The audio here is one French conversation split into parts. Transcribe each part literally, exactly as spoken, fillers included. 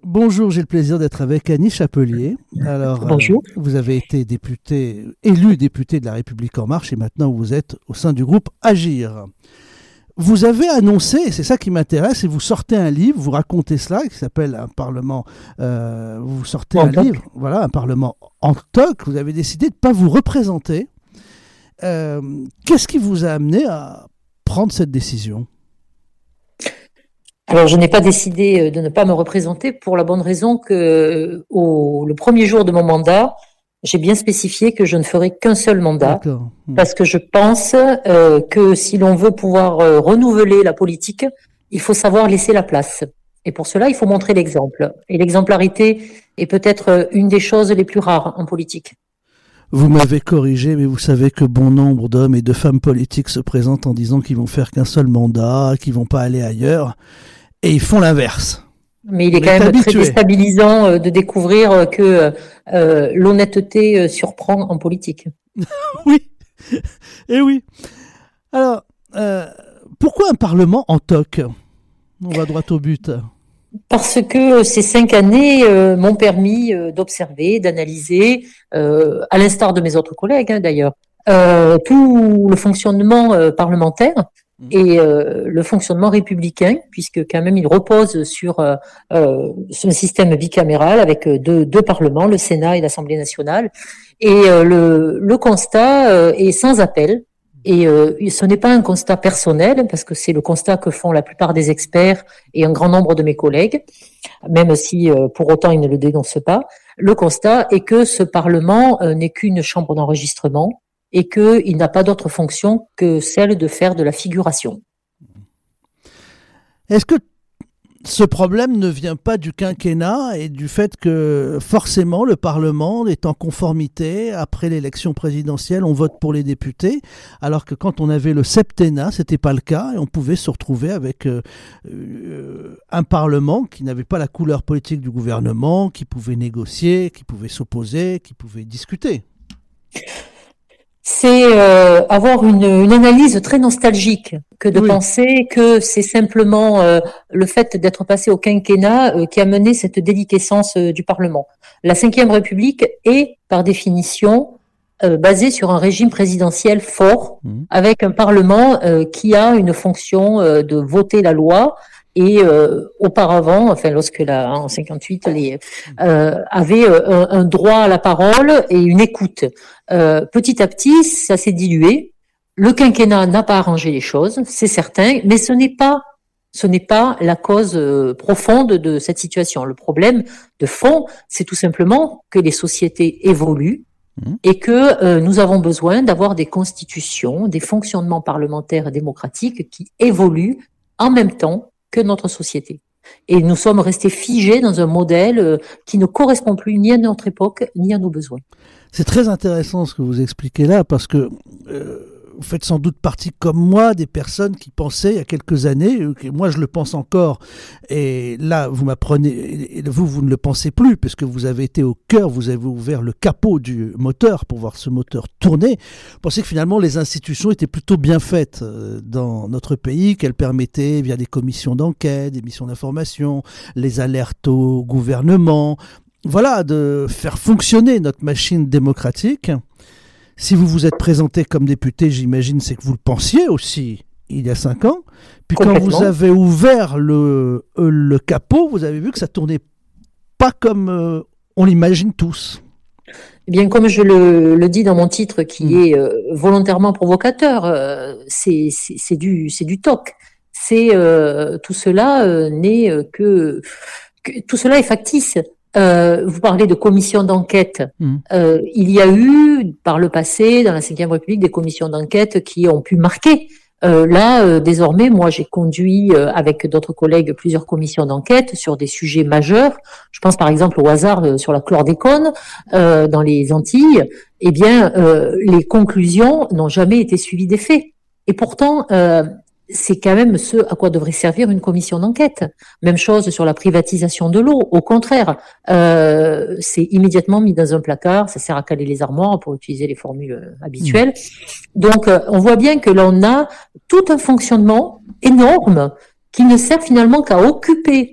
Bonjour, j'ai le plaisir d'être avec Annie Chapelier. Alors, Bonjour. euh, vous avez été député, élu député de La République En Marche et maintenant vous êtes au sein du groupe Agir. Vous avez annoncé, et c'est ça qui m'intéresse, et vous sortez un livre, vous racontez cela, qui s'appelle Un Parlement, euh, vous sortez En un toc. livre, voilà, Un Parlement en toc, vous avez décidé de ne pas vous représenter. Euh, qu'est-ce qui vous a amené à prendre cette décision ? Alors, je n'ai pas décidé de ne pas me représenter pour la bonne raison que au, le premier jour de mon mandat, j'ai bien spécifié que je ne ferai qu'un seul mandat D'accord. Hmm. parce que je pense euh, que si l'on veut pouvoir euh, renouveler la politique, il faut savoir laisser la place. Et pour cela, il faut montrer l'exemple. Et l'exemplarité est peut-être une des choses les plus rares en politique. Vous m'avez corrigé, mais vous savez que bon nombre d'hommes et de femmes politiques se présentent en disant qu'ils vont faire qu'un seul mandat, qu'ils vont pas aller ailleurs, et ils font l'inverse. Mais il est On quand est même très habitué. déstabilisant euh, de découvrir que euh, l'honnêteté euh, surprend en politique. Oui, et oui. Alors, euh, pourquoi un Parlement en toc ? On va droit au but. Parce que ces cinq années euh, m'ont permis euh, d'observer, d'analyser, euh, à l'instar de mes autres collègues hein, d'ailleurs, euh, tout le fonctionnement euh, parlementaire et euh, le fonctionnement républicain, puisque quand même il repose sur euh, euh, ce système bicaméral avec deux, deux parlements, le Sénat et l'Assemblée nationale. Et euh, le, le constat euh, est sans appel. Et euh, ce n'est pas un constat personnel, parce que c'est le constat que font la plupart des experts et un grand nombre de mes collègues, même si euh, pour autant ils ne le dénoncent pas. Le constat est que ce Parlement euh, n'est qu'une chambre d'enregistrement et qu'il n'a pas d'autre fonction que celle de faire de la figuration. Est-ce que ce problème ne vient pas du quinquennat et du fait que forcément le Parlement est en conformité après l'élection présidentielle, on vote pour les députés, alors que quand on avait le septennat, c'était pas le cas et on pouvait se retrouver avec euh, euh, un Parlement qui n'avait pas la couleur politique du gouvernement, qui pouvait négocier, qui pouvait s'opposer, qui pouvait discuter. C'est euh, avoir une, une analyse très nostalgique que de Oui. penser que c'est simplement euh, le fait d'être passé au quinquennat euh, qui a mené cette déliquescence euh, du Parlement. La Cinquième République est, par définition, euh, basée sur un régime présidentiel fort, Mmh. avec un Parlement euh, qui a une fonction euh, de voter la loi. Et euh, auparavant, enfin lorsque la en cinquante-huit, les euh, avait un, un droit à la parole et une écoute. Euh, petit à petit, ça s'est dilué. Le quinquennat n'a pas arrangé les choses, c'est certain, mais ce n'est pas ce n'est pas la cause euh, profonde de cette situation. Le problème de fond, c'est tout simplement que les sociétés évoluent Mmh. et que euh, nous avons besoin d'avoir des constitutions, des fonctionnements parlementaires et démocratiques qui évoluent en même temps que notre société. Et nous sommes restés figés dans un modèle euh, qui ne correspond plus ni à notre époque, ni à nos besoins. C'est très intéressant ce que vous expliquez là, parce que euh, vous faites sans doute partie, comme moi, des personnes qui pensaient il y a quelques années, et moi je le pense encore, et là vous m'apprenez, et vous, vous ne le pensez plus, puisque vous avez été au cœur, vous avez ouvert le capot du moteur pour voir ce moteur tourner. Vous pensez que finalement les institutions étaient plutôt bien faites euh, dans notre pays, qu'elles permettaient, via des commissions d'enquête, des missions d'information, les alertes au gouvernement, voilà, de faire fonctionner notre machine démocratique. Si vous vous êtes présenté comme député, j'imagine, c'est que vous le pensiez aussi il y a cinq ans. Puis quand vous avez ouvert le, euh, le capot, vous avez vu que ça tournait pas comme euh, on l'imagine tous. Eh bien, comme je le, le dis dans mon titre, qui mmh. est euh, volontairement provocateur, euh, c'est, c'est, c'est du, c'est du toc. C'est euh, tout cela euh, n'est euh, que, que tout cela est factice. Euh, vous parlez de commissions d'enquête. Mmh. Euh, il y a eu, par le passé, dans la Cinquième République, des commissions d'enquête qui ont pu marquer. Euh, là, euh, désormais, moi, j'ai conduit euh, avec d'autres collègues plusieurs commissions d'enquête sur des sujets majeurs. Je pense par exemple au hasard euh, sur la chlordécone euh, dans les Antilles. Eh bien, euh, les conclusions n'ont jamais été suivies des faits. Et pourtant, euh, c'est quand même ce à quoi devrait servir une commission d'enquête. Même chose sur la privatisation de l'eau. Au contraire, euh, c'est immédiatement mis dans un placard. Ça sert à caler les armoires pour utiliser les formules habituelles. Mmh. Donc, euh, on voit bien que l'on a tout un fonctionnement énorme qui ne sert finalement qu'à occuper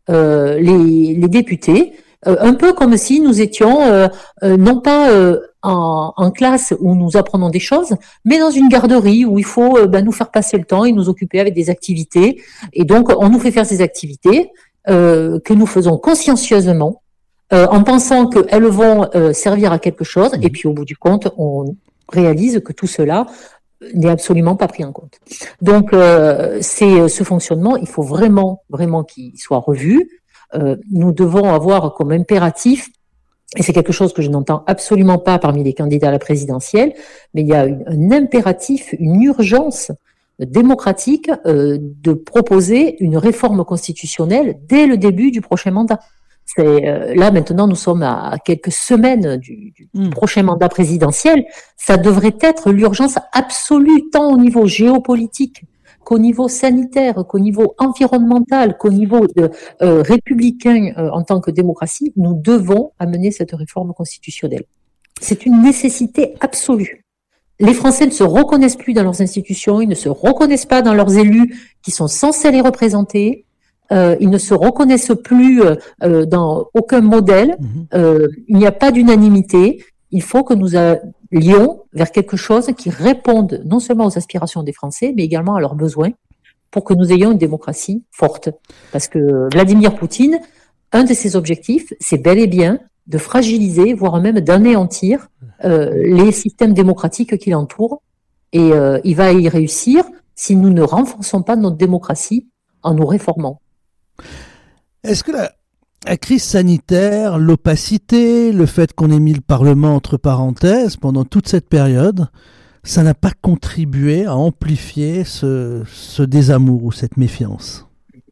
euh, les, les députés, euh, un peu comme si nous étions euh, euh, non pas euh, en, en classe où nous apprenons des choses, mais dans une garderie où il faut euh, ben, nous faire passer le temps et nous occuper avec des activités. Et donc, on nous fait faire ces activités euh, que nous faisons consciencieusement, euh, en pensant qu'elles vont euh, servir à quelque chose. Et puis, au bout du compte, on réalise que tout cela n'est absolument pas pris en compte. Donc, euh, c'est ce fonctionnement, il faut vraiment, vraiment qu'il soit revu. Euh, nous devons avoir comme impératif, et c'est quelque chose que je n'entends absolument pas parmi les candidats à la présidentielle, mais il y a une, un impératif, une urgence démocratique euh, de proposer une réforme constitutionnelle dès le début du prochain mandat. C'est, euh, là, maintenant, nous sommes à, à quelques semaines du, du mmh. prochain mandat présidentiel. Ça devrait être l'urgence absolue, tant au niveau géopolitique qu'au niveau sanitaire, qu'au niveau environnemental, qu'au niveau de, euh, républicain euh, en tant que démocratie. Nous devons amener cette réforme constitutionnelle. C'est une nécessité absolue. Les Français ne se reconnaissent plus dans leurs institutions, ils ne se reconnaissent pas dans leurs élus qui sont censés les représenter. Euh, ils ne se reconnaissent plus euh, dans aucun modèle. Euh, il n'y a pas d'unanimité. Il faut que nous allions vers quelque chose qui réponde non seulement aux aspirations des Français, mais également à leurs besoins pour que nous ayons une démocratie forte. Parce que Vladimir Poutine, un de ses objectifs, c'est bel et bien de fragiliser, voire même d'anéantir euh, les systèmes démocratiques qui l'entourent. Et euh, il va y réussir si nous ne renforçons pas notre démocratie en nous réformant. Est-ce que la, la crise sanitaire, l'opacité, le fait qu'on ait mis le Parlement entre parenthèses pendant toute cette période, ça n'a pas contribué à amplifier ce, ce désamour ou cette méfiance?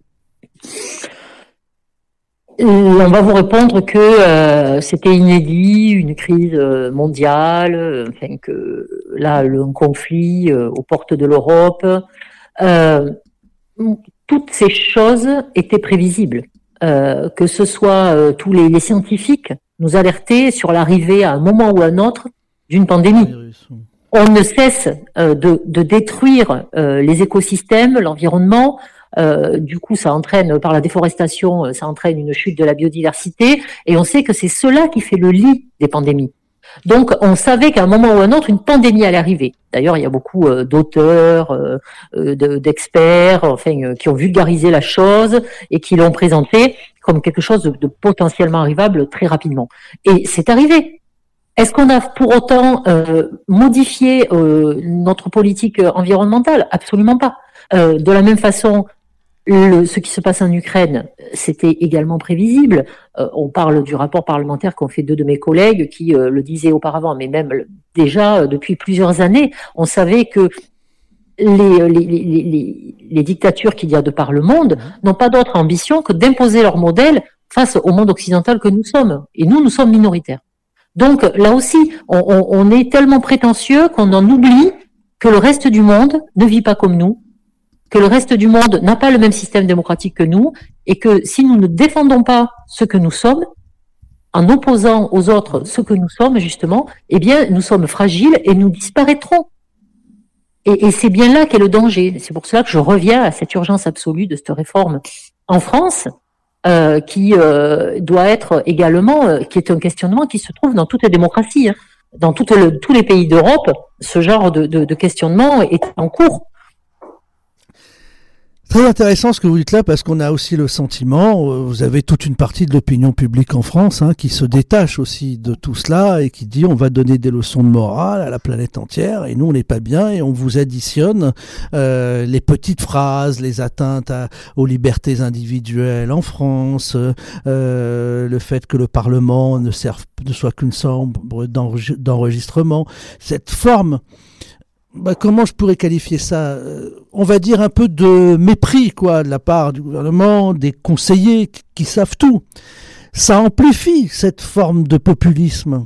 On va vous répondre que euh, c'était inédit, une crise mondiale, euh, enfin que là, le, un conflit euh, aux portes de l'Europe. Euh, toutes ces choses étaient prévisibles. Euh, que ce soit euh, tous les, les scientifiques nous alertaient sur l'arrivée à un moment ou à un autre d'une pandémie. On ne cesse euh, de, de détruire euh, les écosystèmes, l'environnement. Euh, du coup, ça entraîne, par la déforestation, ça entraîne une chute de la biodiversité. Et on sait que c'est cela qui fait le lit des pandémies. Donc, on savait qu'à un moment ou à un autre, une pandémie allait arriver. D'ailleurs, il y a beaucoup euh, d'auteurs, euh, de, d'experts, enfin, euh, qui ont vulgarisé la chose et qui l'ont présenté comme quelque chose de, de potentiellement arrivable très rapidement. Et c'est arrivé. Est-ce qu'on a pour autant euh, modifié euh, notre politique environnementale? Absolument pas. Euh, de la même façon, Le, ce qui se passe en Ukraine, c'était également prévisible. Euh, on parle du rapport parlementaire qu'ont fait deux de mes collègues qui euh, le disaient auparavant, mais même déjà euh, depuis plusieurs années, on savait que les, les, les, les, les dictatures qu'il y a de par le monde n'ont pas d'autre ambition que d'imposer leur modèle face au monde occidental que nous sommes. Et nous, nous sommes minoritaires. Donc là aussi, on, on, on est tellement prétentieux qu'on en oublie que le reste du monde ne vit pas comme nous, que le reste du monde n'a pas le même système démocratique que nous, et que si nous ne défendons pas ce que nous sommes, en opposant aux autres ce que nous sommes, justement, eh bien, nous sommes fragiles et nous disparaîtrons. Et, et c'est bien là qu'est le danger. C'est pour cela que je reviens à cette urgence absolue de cette réforme en France, euh, qui euh, doit être également, euh, qui est un questionnement qui se trouve dans toutes les démocraties, hein. Dans toutes le, tous les pays d'Europe, ce genre de, de, de questionnement est en cours. Très intéressant ce que vous dites là, parce qu'on a aussi le sentiment, vous avez toute une partie de l'opinion publique en France hein, qui se détache aussi de tout cela et qui dit on va donner des leçons de morale à la planète entière et nous on n'est pas bien et on vous additionne euh, les petites phrases, les atteintes à, aux libertés individuelles en France, euh, le fait que le Parlement ne serve, ne soit qu'une chambre d'enregistrement, cette forme. Bah, comment je pourrais qualifier ça euh, on va dire un peu de mépris quoi de la part du gouvernement, des conseillers qui, qui savent tout. Ça amplifie cette forme de populisme.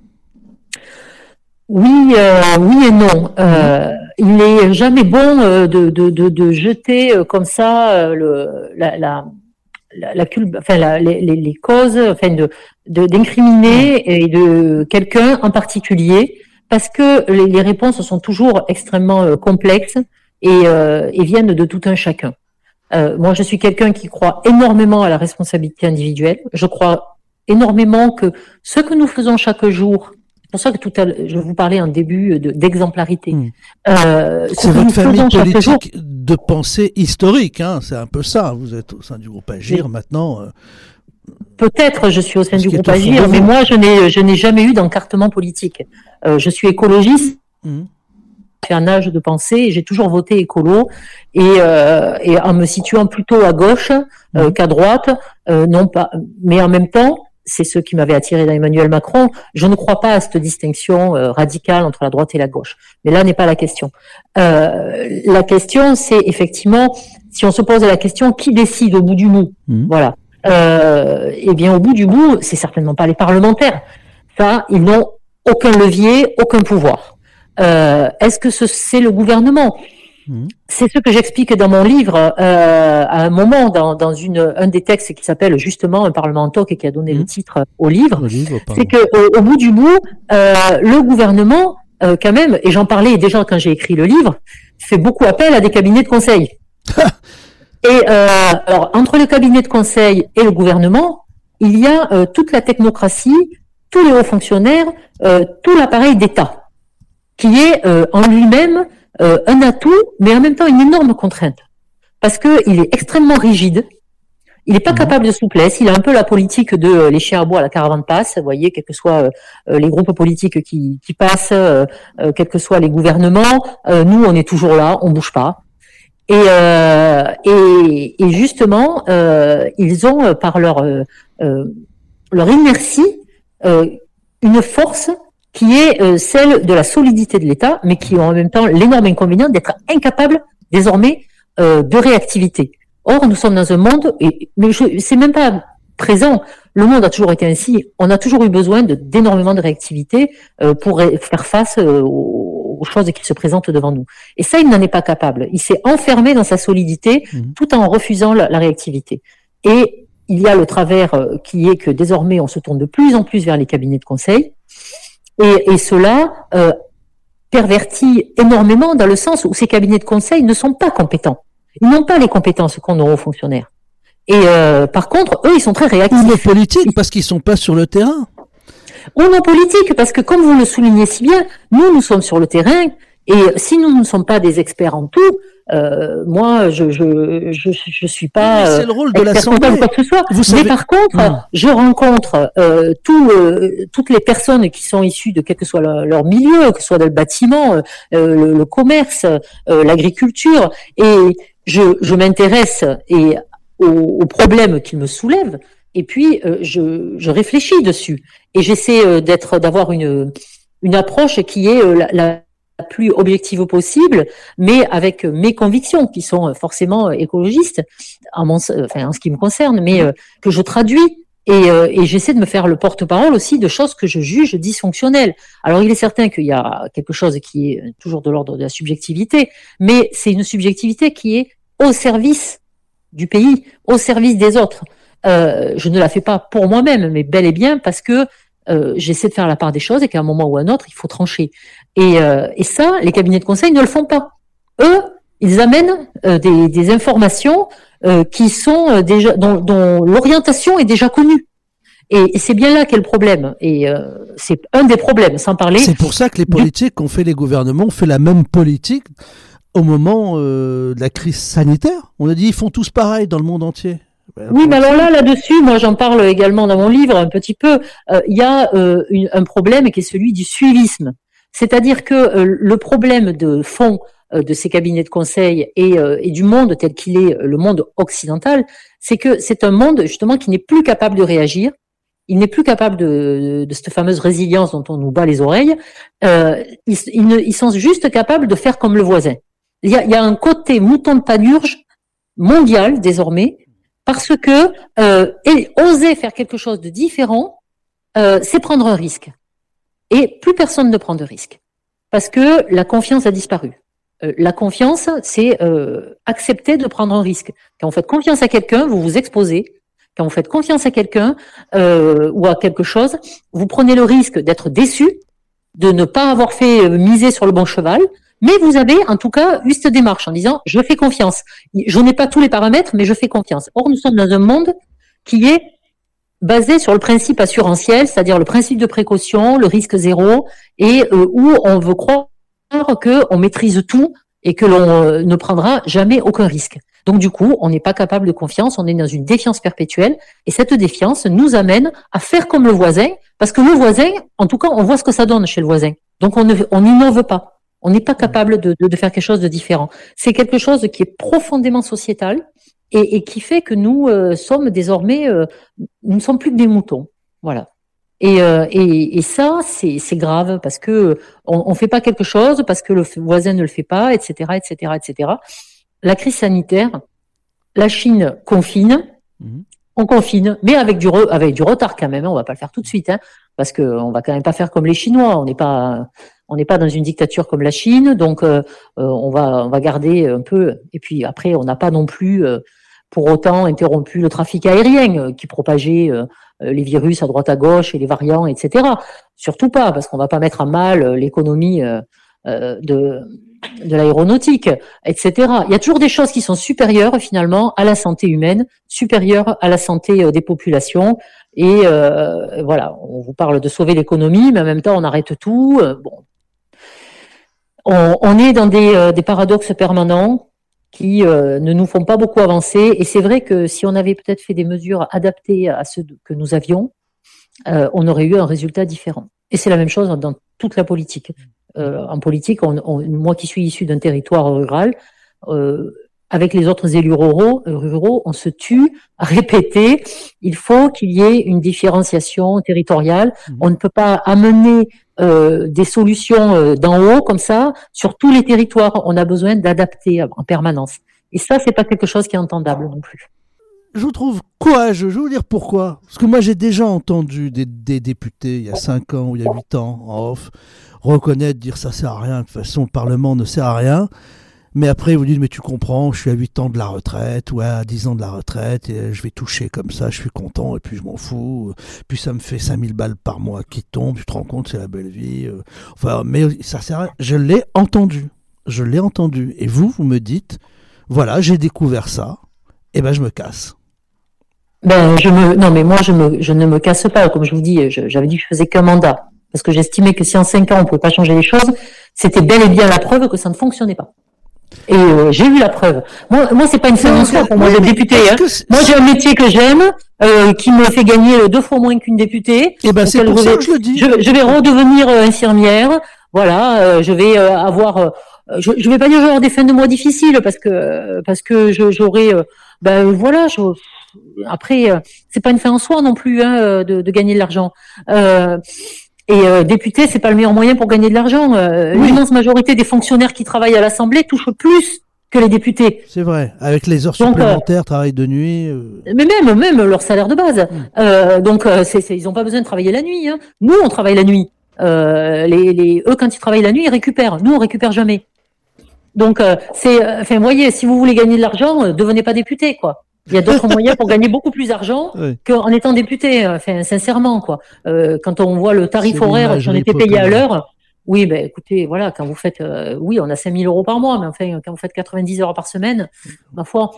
Oui, euh, oui et non. Euh, il n'est jamais bon euh, de, de, de, de jeter euh, comme ça euh, le, la, la, la, la, enfin, la les, les causes, enfin de, de d'incriminer et de quelqu'un en particulier. Parce que les, les réponses sont toujours extrêmement euh, complexes et, euh, et viennent de tout un chacun. Euh, moi, je suis quelqu'un qui croit énormément à la responsabilité individuelle. Je crois énormément que ce que nous faisons chaque jour, c'est pour ça que tout à l'heure, je vous parlais en début de, d'exemplarité. Mmh. Euh, c'est votre famille politique de pensée historique, hein, c'est un peu ça. Vous êtes au sein du groupe Agir oui. maintenant. Euh, Peut-être je suis au sein du groupe Agir, mais moi je n'ai je n'ai jamais eu d'encartement politique. Euh, je suis écologiste. Mmh. J'ai un âge de pensée et j'ai toujours voté écolo et, euh, et en me situant plutôt à gauche euh, mmh. qu'à droite, euh, non pas, mais en même temps, c'est ce qui m'avait attiré dans Emmanuel Macron. Je ne crois pas à cette distinction euh, radicale entre la droite et la gauche. Mais là n'est pas la question. Euh, la question, c'est effectivement, si on se pose la question, qui décide au bout du bout ? Mmh. Voilà. Euh, eh bien, au bout du bout, c'est certainement pas les parlementaires. Ça, ils n'ont aucun levier, aucun pouvoir. Euh, est-ce que ce, c'est le gouvernement ? Mmh. C'est ce que j'explique dans mon livre euh, à un moment dans, dans une un des textes qui s'appelle justement Un Parlement en toc et qui a donné mmh. le titre au livre. Le livre c'est que au, au bout du bout, euh, le gouvernement, euh, quand même, et j'en parlais déjà quand j'ai écrit le livre, fait beaucoup appel à des cabinets de conseil. Et euh, alors entre le cabinet de conseil et le gouvernement, il y a euh, toute la technocratie, tous les hauts fonctionnaires, euh, tout l'appareil d'État, qui est euh, en lui-même euh, un atout, mais en même temps une énorme contrainte, parce que il est extrêmement rigide, il n'est pas mmh. capable de souplesse, il a un peu la politique de euh, les chiens à bois, la caravane passe, vous voyez, quels que soient euh, les groupes politiques qui, qui passent, euh, euh, quels que soient les gouvernements, euh, nous on est toujours là, on bouge pas. Et, euh, et, et justement, euh, ils ont par leur euh, leur inertie euh, une force qui est euh, celle de la solidité de l'État, mais qui ont en même temps l'énorme inconvénient d'être incapables désormais euh, de réactivité. Or, nous sommes dans un monde, et, mais je, c'est même pas présent. Le monde a toujours été ainsi. On a toujours eu besoin de, d'énormément de réactivité euh, pour ré, faire face euh, aux, aux choses qui se présentent devant nous. Et ça, il n'en est pas capable. Il s'est enfermé dans sa solidité mmh. tout en refusant la, la réactivité. Et il y a le travers euh, qui est que désormais, on se tourne de plus en plus vers les cabinets de conseil. Et, et cela euh, pervertit énormément dans le sens où ces cabinets de conseil ne sont pas compétents. Ils n'ont pas les compétences qu'ont nos hauts fonctionnaires. Et euh, par contre, eux, ils sont très réactifs. Ou nos politiques, parce qu'ils sont pas sur le terrain. Ou nos politiques, parce que comme vous le soulignez si bien, nous, nous sommes sur le terrain, et si nous ne sommes pas des experts en tout, euh, moi, je je je je suis pas. Mais c'est le rôle de l'Assemblée. Quoi que ce soit. Vous savez... Mais par contre, mmh. je rencontre euh, tout, euh, toutes les personnes qui sont issues de quel que soit leur, leur milieu, que ce soit dans le bâtiment, euh, le, le commerce, euh, l'agriculture, et je je m'intéresse et aux, aux problèmes qu'ils me soulèvent, et puis euh, je je réfléchis dessus et j'essaie euh, d'être d'avoir une une approche qui est euh, la, la la plus objective possible, mais avec mes convictions qui sont forcément écologistes, en, mon, enfin, en ce qui me concerne, mais euh, que je traduis et, euh, et j'essaie de me faire le porte-parole aussi de choses que je juge dysfonctionnelles. Alors il est certain qu'il y a quelque chose qui est toujours de l'ordre de la subjectivité, mais c'est une subjectivité qui est au service du pays, au service des autres. Euh, je ne la fais pas pour moi-même, mais bel et bien parce que Euh, j'essaie de faire la part des choses et qu'à un moment ou à un autre, il faut trancher. Et, euh, et ça, les cabinets de conseil ne le font pas. Eux, ils amènent euh, des, des informations euh, qui sont déjà dont, dont l'orientation est déjà connue. Et, et c'est bien là qu'est le problème. Et euh, c'est un des problèmes, sans parler. C'est pour ça que les politiques qu'ont fait les gouvernements ont fait la même politique au moment euh, de la crise sanitaire. On a dit ils font tous pareil dans le monde entier. Oui, mais alors là, là-dessus, moi j'en parle également dans mon livre un petit peu. Il euh, y a euh, une, un problème qui est celui du suivisme. C'est-à-dire que euh, le problème de fond euh, de ces cabinets de conseil et, euh, et du monde tel qu'il est, le monde occidental, c'est que c'est un monde justement qui n'est plus capable de réagir. Il n'est plus capable de, de cette fameuse résilience dont on nous bat les oreilles. Euh, ils, ils, ne, ils sont juste capables de faire comme le voisin. Il y a, il y a un côté mouton de panurge mondial désormais. Parce que euh, et oser faire quelque chose de différent, euh, c'est prendre un risque. Et plus personne ne prend de risque. Parce que la confiance a disparu. Euh, la confiance, c'est euh, accepter de prendre un risque. Quand vous faites confiance à quelqu'un, vous vous exposez. Quand vous faites confiance à quelqu'un euh, ou à quelque chose, vous prenez le risque d'être déçu, de ne pas avoir fait euh, miser sur le bon cheval, Mais vous avez en tout cas eu cette démarche en disant je fais confiance. Je n'ai pas tous les paramètres, mais je fais confiance. Or, nous sommes dans un monde qui est basé sur le principe assurantiel, c'est-à-dire le principe de précaution, le risque zéro, et euh, où on veut croire qu'on maîtrise tout et que l'on euh, ne prendra jamais aucun risque. Donc du coup, on n'est pas capable de confiance, on est dans une défiance perpétuelle, et cette défiance nous amène à faire comme le voisin, parce que le voisin, en tout cas, on voit ce que ça donne chez le voisin. Donc on ne, on n'innove pas. On n'est pas capable de, de, de faire quelque chose de différent. C'est quelque chose qui est profondément sociétal et, et qui fait que nous euh, sommes désormais, euh, nous ne sommes plus que des moutons. Voilà. Et, euh, et, et ça, c'est, c'est grave parce que on, on fait pas quelque chose parce que le voisin ne le fait pas, et cetera, et cetera, et cetera. La crise sanitaire, la Chine confine, mmh. on confine, mais avec du re, avec du retard quand même. Hein, on va pas le faire tout de suite, hein, parce que on va quand même pas faire comme les Chinois. On n'est pas On n'est pas dans une dictature comme la Chine, donc euh, on va on va garder un peu. Et puis après, on n'a pas non plus euh, pour autant interrompu le trafic aérien euh, qui propageait euh, les virus à droite à gauche et les variants, et cetera. Surtout pas, parce qu'on va pas mettre à mal l'économie euh, euh, de de l'aéronautique, et cetera. Il y a toujours des choses qui sont supérieures finalement à la santé humaine, supérieures à la santé euh, des populations. Et euh, voilà, on vous parle de sauver l'économie, mais en même temps, on arrête tout. Euh, bon. On, on est dans des, euh, des paradoxes permanents qui euh, ne nous font pas beaucoup avancer. Et c'est vrai que si on avait peut-être fait des mesures adaptées à ceux que nous avions, euh, on aurait eu un résultat différent. Et c'est la même chose dans toute la politique. Euh, en politique, on, on, moi qui suis issu d'un territoire rural, euh, avec les autres élus ruraux, ruraux, on se tue à répéter, il faut qu'il y ait une différenciation territoriale. Mmh. On ne peut pas amener euh, des solutions euh, d'en haut comme ça sur tous les territoires. On a besoin d'adapter en permanence. Et ça, c'est pas quelque chose qui est entendable non plus. Je vous trouve courageux. Je vais vous dire pourquoi. Parce que moi, j'ai déjà entendu des, des députés, il y a cinq ans ou il y a huit ans, en off, reconnaître, dire ça sert à rien. De toute façon, le Parlement ne sert à rien. Mais après, vous dites, mais tu comprends, je suis à huit ans de la retraite, ou à dix ans de la retraite, et je vais toucher comme ça, je suis content, et puis je m'en fous. Puis ça me fait cinq mille balles par mois qui tombent, tu te rends compte, c'est la belle vie. Enfin, mais ça sert à rien. Je l'ai entendu. Je l'ai entendu. Et vous, vous me dites, voilà, j'ai découvert ça, et ben je me casse. Ben, je me, non, mais moi, je me, je ne me casse pas. Comme je vous dis, je, j'avais dit que je faisais qu'un mandat. Parce que j'estimais que si en cinq ans, on ne pouvait pas changer les choses, c'était bel et bien la preuve que ça ne fonctionnait pas. Et euh, j'ai eu la preuve. Moi, moi, c'est pas une fin en soi pour moi d'être député. Hein. Moi, j'ai un métier que j'aime, euh, qui me fait gagner deux fois moins qu'une députée. Et ben, c'est pour ça que je le dis. Je, je vais redevenir euh, infirmière. Voilà, euh, je vais euh, avoir. Euh, je, je vais pas dire que je vais avoir des fins de mois difficiles parce que parce que je, j'aurai. Euh, ben voilà. Je, après, euh, c'est pas une fin en soi non plus hein, de, de gagner de l'argent. Euh, Et euh, député, c'est pas le meilleur moyen pour gagner de l'argent. Euh, oui. L'immense majorité des fonctionnaires qui travaillent à l'Assemblée touchent plus que les députés. C'est vrai, avec les heures donc, supplémentaires, euh, travail de nuit. Euh... Mais même, même leur salaire de base. Mmh. Euh, donc, euh, c'est, c'est, ils n'ont pas besoin de travailler la nuit. Hein. Nous, on travaille la nuit. Euh, les, les, eux, quand ils travaillent la nuit, ils récupèrent. Nous, on récupère jamais. Donc, euh, c'est, enfin, vous voyez, si vous voulez gagner de l'argent, euh, devenez pas député, quoi. Il y a d'autres moyens pour gagner beaucoup plus d'argent oui. qu'en étant député. Enfin, sincèrement, quoi. Euh, quand on voit le tarif c'est horaire, si on était payé à l'heure, oui, ben écoutez, voilà, quand vous faites, euh, oui, on a cinq mille euros par mois, mais enfin, quand vous faites quatre-vingt-dix heures par semaine, ma foi,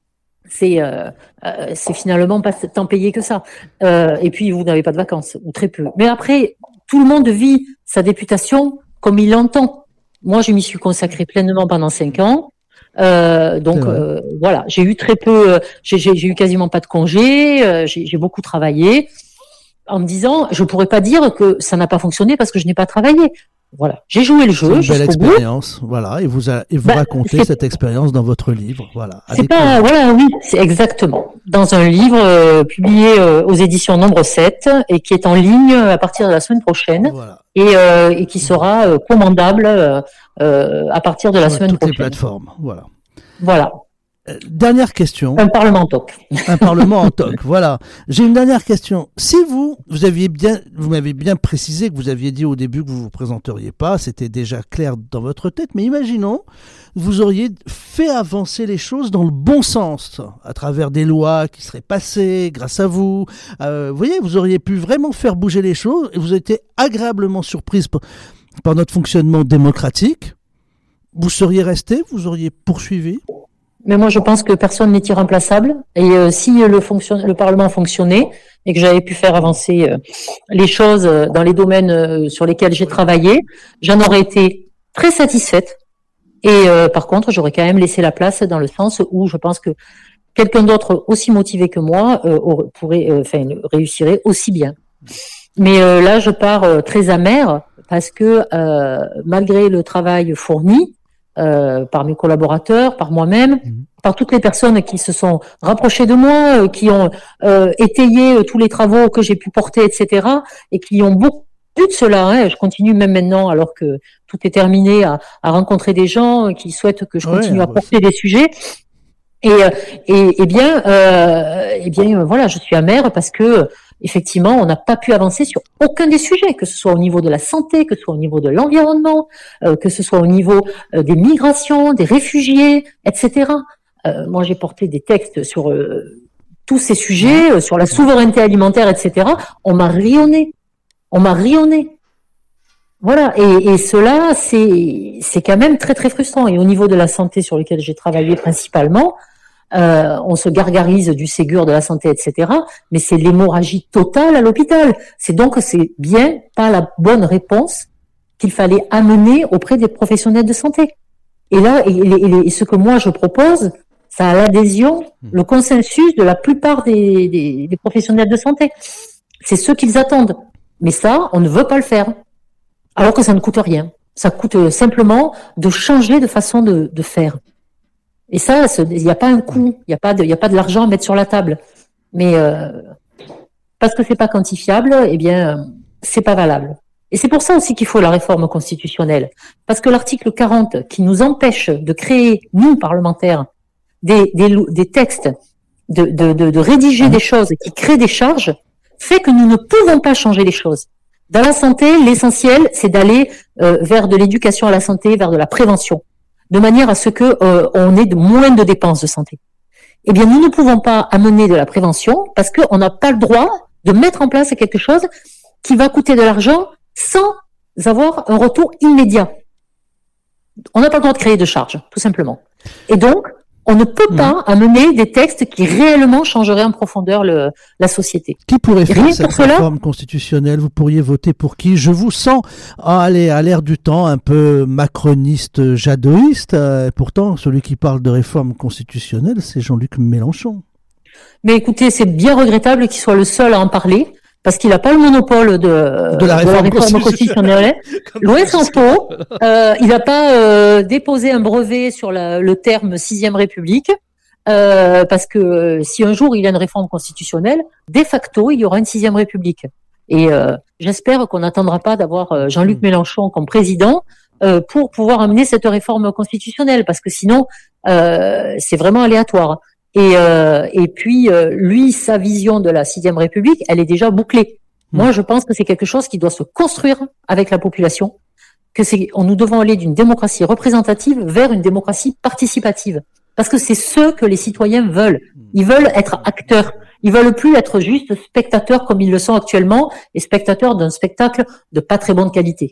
c'est, euh, euh, c'est finalement pas tant payé que ça. Euh, et puis, vous n'avez pas de vacances, ou très peu. Mais après, tout le monde vit sa députation comme il l'entend. Moi, je m'y suis consacrée pleinement pendant cinq ans. Euh, donc euh, voilà, j'ai eu très peu, euh, j'ai, j'ai, j'ai eu quasiment pas de congés, euh, j'ai, j'ai beaucoup travaillé, en me disant, je pourrais pas dire que ça n'a pas fonctionné parce que je n'ai pas travaillé. Voilà, j'ai joué le jeu. C'est une belle expérience, voilà, et vous a, et vous bah, racontez cette expérience dans votre livre, voilà. C'est pas, voilà, oui, c'est exactement dans un livre euh, publié euh, aux éditions Nombre sept et qui est en ligne à partir de la semaine prochaine voilà. et, euh, et qui sera euh, commandable euh, euh, à partir de la Sur semaine toutes prochaine. Les plateformes, voilà. Voilà. Dernière question. Un parlement en toc. Un parlement en toc, voilà. J'ai une dernière question. Si vous, vous aviez bien, vous m'avez bien précisé que vous aviez dit au début que vous vous présenteriez pas, c'était déjà clair dans votre tête, mais imaginons, vous auriez fait avancer les choses dans le bon sens, à travers des lois qui seraient passées grâce à vous. Euh, vous voyez, vous auriez pu vraiment faire bouger les choses et vous avez été agréablement surprise par, par notre fonctionnement démocratique. vous seriez resté, vous auriez poursuivi? Mais moi, je pense que personne n'est irremplaçable. Et euh, si le, fonction... le Parlement fonctionnait et que j'avais pu faire avancer euh, les choses euh, dans les domaines euh, sur lesquels j'ai travaillé, j'en aurais été très satisfaite. Et euh, par contre, j'aurais quand même laissé la place dans le sens où je pense que quelqu'un d'autre aussi motivé que moi euh, pourrait, euh, enfin, réussirait aussi bien. Mais euh, là, je pars euh, très amère parce que euh, malgré le travail fourni euh, par mes collaborateurs, par moi-même, mmh. par toutes les personnes qui se sont rapprochées de moi, euh, qui ont euh, étayé euh, tous les travaux que j'ai pu porter, et cetera, et qui ont beaucoup de cela. Hein. Je continue même maintenant, alors que tout est terminé, à, à rencontrer des gens qui souhaitent que je continue ouais, à porter ouais. des sujets. Et, et, et bien, euh, et bien, voilà, je suis amère parce que effectivement, on n'a pas pu avancer sur aucun des sujets, que ce soit au niveau de la santé, que ce soit au niveau de l'environnement, euh, que ce soit au niveau euh, des migrations, des réfugiés, et cetera. Euh, moi, j'ai porté des textes sur euh, tous ces sujets, euh, sur la souveraineté alimentaire, et cetera. On m'a rionné, on m'a rionné. Voilà, et, et cela, c'est c'est quand même très très frustrant. Et au niveau de la santé, sur lequel j'ai travaillé principalement, euh, on se gargarise du Ségur de la santé, et cetera. Mais c'est l'hémorragie totale à l'hôpital. C'est donc c'est bien pas la bonne réponse qu'il fallait amener auprès des professionnels de santé. Et là, et, et, et ce que moi je propose, ça a l'adhésion, le consensus de la plupart des, des, des professionnels de santé. C'est ce qu'ils attendent. Mais ça, on ne veut pas le faire. Alors que ça ne coûte rien. Ça coûte simplement de changer de façon de, de faire. Et ça, il n'y a pas un coût, il n'y a pas de, il n'y a pas de l'argent à mettre sur la table. Mais euh, parce que c'est pas quantifiable, eh bien, c'est pas valable. Et c'est pour ça aussi qu'il faut la réforme constitutionnelle. Parce que l'article quarante, qui nous empêche de créer, nous, parlementaires, des, des, des textes, de, de, de, de rédiger des choses qui créent des charges, fait que nous ne pouvons pas changer les choses. Dans la santé, l'essentiel, c'est d'aller euh, vers de l'éducation à la santé, vers de la prévention, de manière à ce que euh, on ait de moins de dépenses de santé. Eh bien, nous ne pouvons pas amener de la prévention parce qu'on n'a pas le droit de mettre en place quelque chose qui va coûter de l'argent sans avoir un retour immédiat. On n'a pas le droit de créer de charges, tout simplement. Et donc, on ne peut pas mmh. amener des textes qui réellement changeraient en profondeur le, la société. Qui pourrait faire Rien cette réforme cela, constitutionnelle? Vous pourriez voter pour qui? Je vous sens ah, allez, à l'air du temps un peu macroniste, jadotiste. Euh, pourtant, celui qui parle de réforme constitutionnelle, c'est Jean-Luc Mélenchon. Mais écoutez, c'est bien regrettable qu'il soit le seul à en parler. Parce qu'il n'a pas le monopole de, de la réforme, de la réforme constitutionnelle. Loin s'en faut. Euh, il n'a pas euh, déposé un brevet sur la, le terme sixième République. Euh, parce que si un jour il y a une réforme constitutionnelle, de facto, il y aura une sixième République. Et euh, j'espère qu'on n'attendra pas d'avoir Jean-Luc Mélenchon comme président euh, pour pouvoir amener cette réforme constitutionnelle. Parce que sinon, euh, c'est vraiment aléatoire. Et, euh, et puis, euh, lui, sa vision de la sixième République, elle est déjà bouclée. Mmh. Moi, je pense que c'est quelque chose qui doit se construire avec la population, que c'est, on, nous devons aller d'une démocratie représentative vers une démocratie participative. Parce que c'est ce que les citoyens veulent. Ils veulent être acteurs. Ils veulent plus être juste spectateurs comme ils le sont actuellement, et spectateurs d'un spectacle de pas très bonne qualité.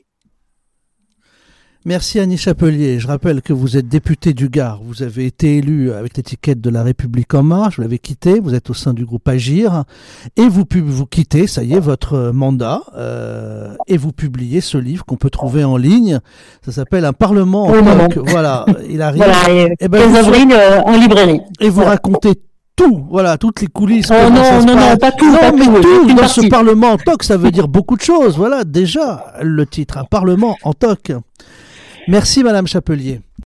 Merci Annie Chapelier. Je rappelle que vous êtes députée du Gard. Vous avez été élue avec l'étiquette de La République En Marche. Vous l'avez quittée. Vous êtes au sein du groupe Agir. Et vous, vous quittez, ça y est, votre mandat. Euh, et vous publiez ce livre qu'on peut trouver en ligne. Ça s'appelle Un Parlement en toc. Voilà, il arrive. Voilà, et, et ben, quinze avril euh, en librairie. Et vous voilà. racontez tout, voilà, toutes les coulisses. Oh non, non, non, pas tout, non, pas mais tout, tout dans ce Parlement en toc, ça veut dire beaucoup de choses. Voilà, déjà, le titre, Un Parlement en toc. Merci Madame Chapelier.